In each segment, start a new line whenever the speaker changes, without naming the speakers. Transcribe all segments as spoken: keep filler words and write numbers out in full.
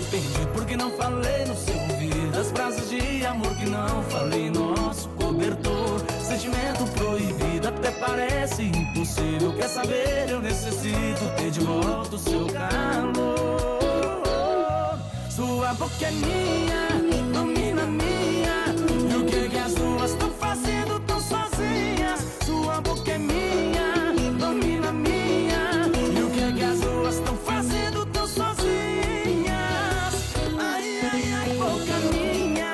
arrependido porque não falei no seu ouvido as frases de amor que não falei, nosso cobertor. Sentimento proibido até parece impossível. Quer saber, eu necessito ter de volta o seu calor. Sua boca é minha, domina minha. E o que que as duas estão fazendo tão sozinhas? Sua boca é minha, domina minha. E o que que as duas estão fazendo tão sozinhas? Ai, ai, ai, boca minha.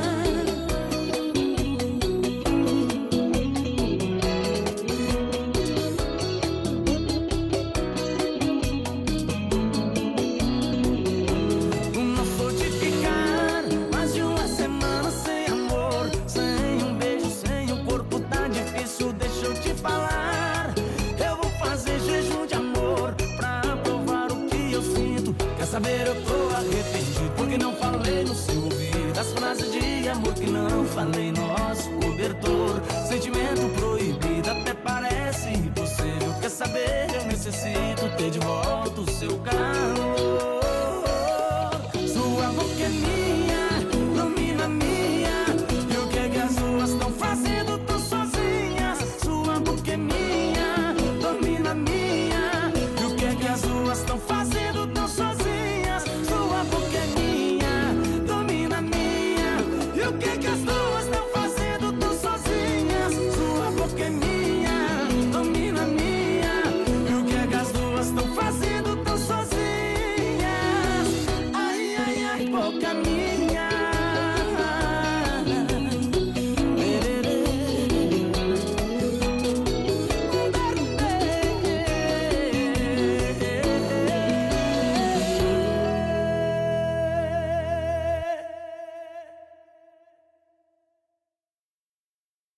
Não sou de ficar mais de uma semana sem amor, sem um beijo, sem um corpo, tá difícil, deixa eu te falar. Eu vou fazer jejum de amor pra provar o que eu sinto. Quer saber, eu tô arrependido porque não falei no seu ouvido as frases de amor que não falei, nosso cobertor. Sentimento proibido até parece impossível. Quer saber, eu necessito ter de volta o seu calor.